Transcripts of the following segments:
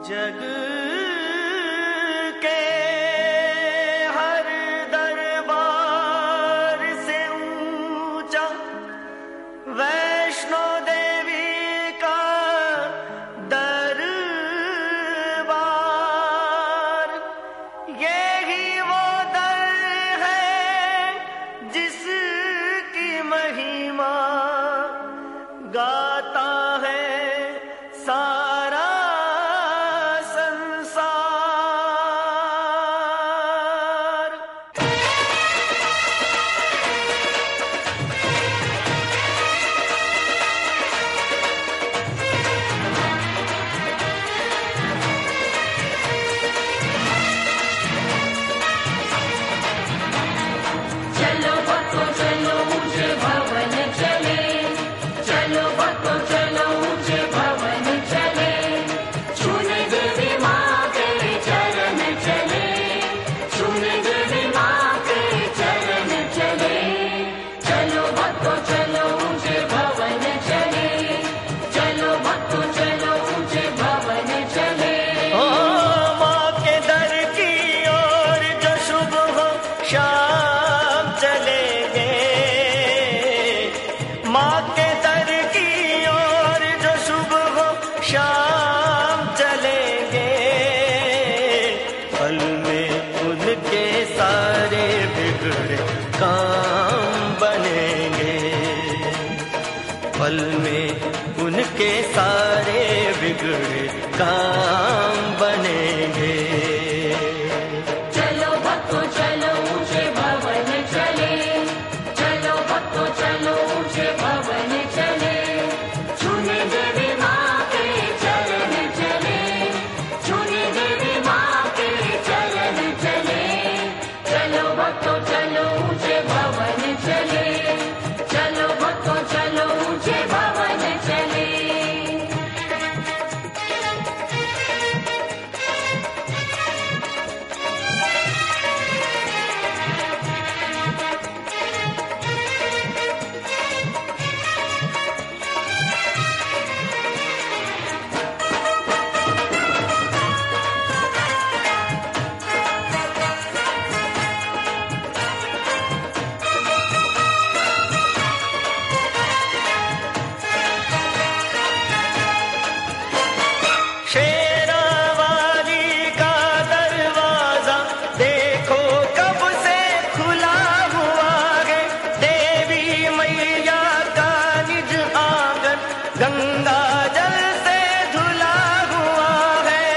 जग के हर दरबार से ऊंचा वैष्णो देवी का दरबार, यही वो दर है जिसकी महिमा गाता है सारा शाम चलेंगे, पल में उनके सारे बिगड़े काम बनेंगे, पल में उनके सारे बिगड़े काम बनेंगे। चलो भक्तों चलो ऊंचे भवन चले, चलो भक्तों चलो ऊंचे भवन चले, छूने देवी माँ के चरण चले, छूने देवी माँ के चरण चले। चलो भक्तों चलो ऊंचे भवन चले, चलो भक्तों चलो ऊंचे भवन चले। गंगा जल से धुला हुआ है,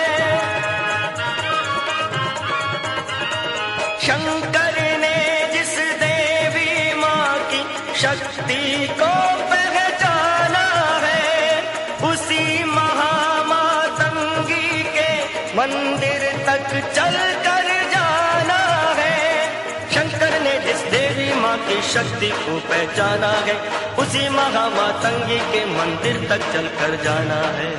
शंकर ने जिस देवी माँ की शक्ति को पहचाना है, उसी महामातंगी के मंदिर तक चल कर जाना है। शंकर ने जिस देवी माँ की शक्ति को पहचाना है, उसी महामातंगी के मंदिर तक चल कर जाना है।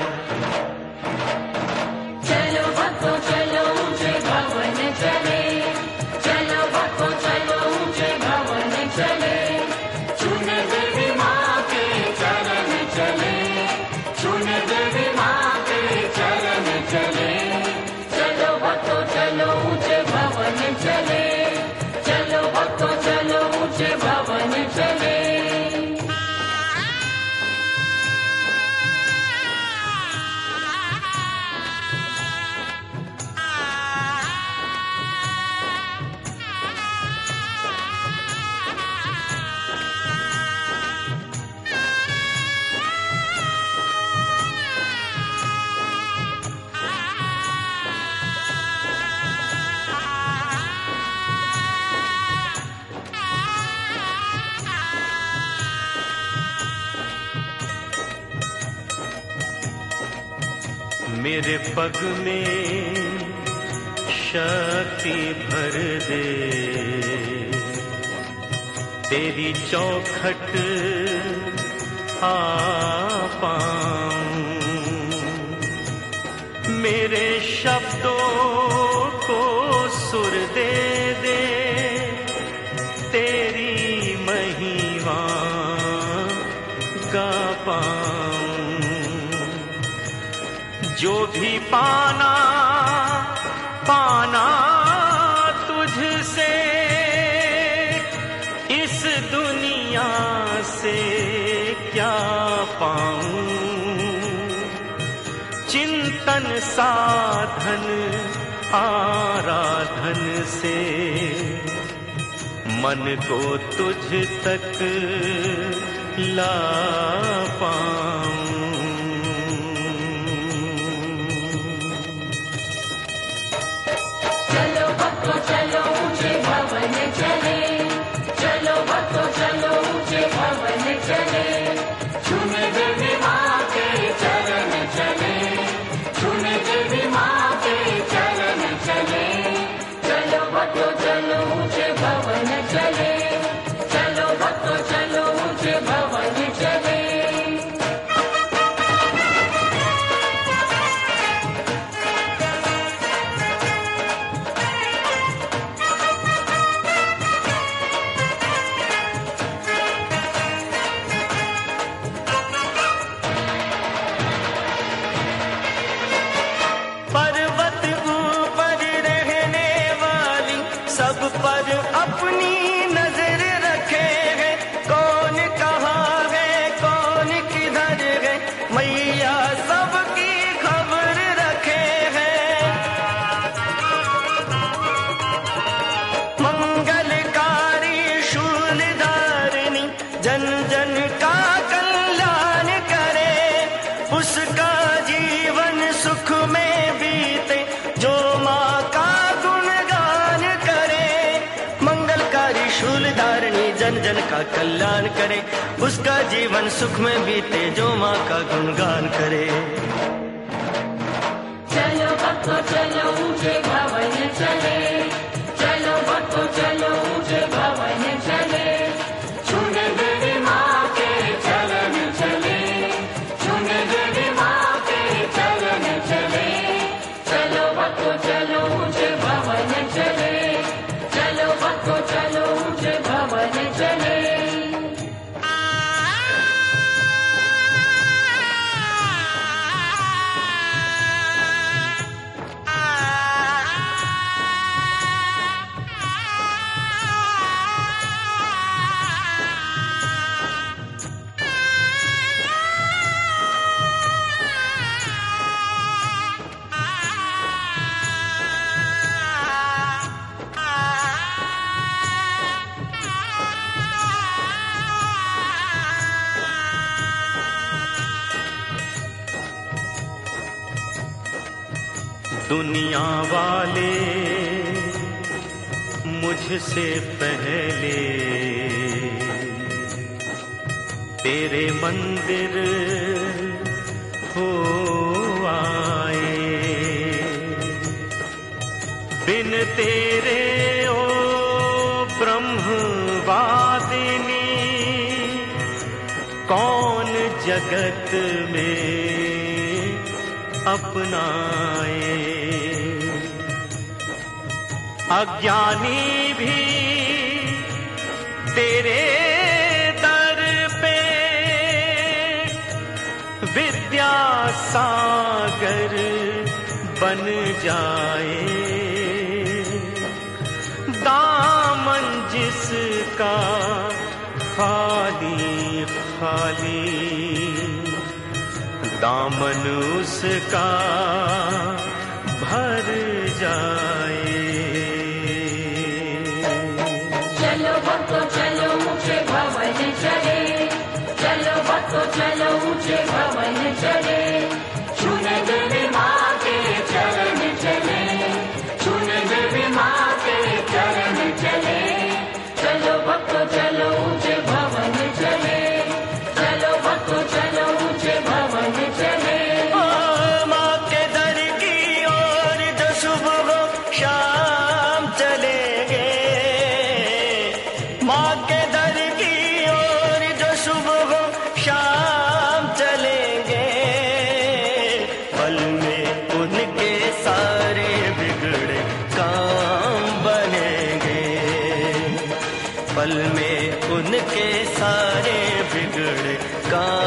चलो भक्तों चलो ऊंचे भवन चले, चलो भक्तों चलो ऊंचे भवन चले, छूने देवी माँ के चरण चले, छूने देवी माँ के चरण चले। चलो भक्तों चलो ऊंचे भवन चले, चलो भक्तों चलो ऊंचे भवन चले। मेरे पग में शक्ति भर दे, तेरी चौखट आ पाऊं, मेरे शब्दों को सुर दे दे, तेरी महिमा गा पाऊं। जो भी पाना पाना तुझसे, इस दुनिया से क्या पाऊं। चिंतन साधन आराधन से मन को तुझ तक ला पाऊं। चलो भक्तों चलो ऊंचे भवन चले, चलो भक्तों चलो ऊंचे भवन चले, छूने देवी माँ के चरण चले, छूने देवी माँ के चरण चले। चलो भक्तों चलो ऊंचे भवन चले, चलो भक्तों चलो ऊंचे भवन चले। पर्वत ऊपर रहने वाली सब पर अपनी नजर रखे है, कौन कहाँ है कौन किधर है, मैया सबकी खबर रखे है। मंगलकारी शूलधारिणी जन जन का कल्याण करे, उसका जीवन सुख में बीते जो माँ का गुणगान करे। मंगलकारी शूलधारिणी जन जन का कल्याण करे, उसका जीवन सुख में बीते जो माँ का गुणगान करे। चलो भक्तों चलो ऊंचे भवन चले, चलो भक्तों चलो ऊंचे भवन चले, छूने देवी माँ के चरण चले, छूने देवी माँ के चरण चले। चलो भक्तों चलो ऊंचे भवन चले, चलो भक्तों चलो ऊंचे भवन चले। दुनिया वाले मुझसे पहले तेरे मंदिर हो आए, बिन तेरे ओ ब्रह्मवादिनी कौन जगत में अपनाए। अज्ञानी भी तेरे दर पे विद्या सागर बन जाए। दामन जिसका खाली खाली, दामन उसका भर जाए। चलो भक्तों चलो ऊंचे भवन चले, चलो भक्तों चलो ऊंचे भवन चले, छूने देवी माँ के चरण चले, छूने देवी माँ के चरण चले। चलो भक्तों चलो ऊंचे भवन चले, चलो भक्तों चलो ऊंचे भवन चले। माँ के दर की ओर जो सुबह हो शाम चलेंगे, माँ के दर की ओर जो सुबह हो शाम चलेंगे। पल में उनके सारे बिगड़े काम बनेंगे, पल में उनके सारे बिगड़े काम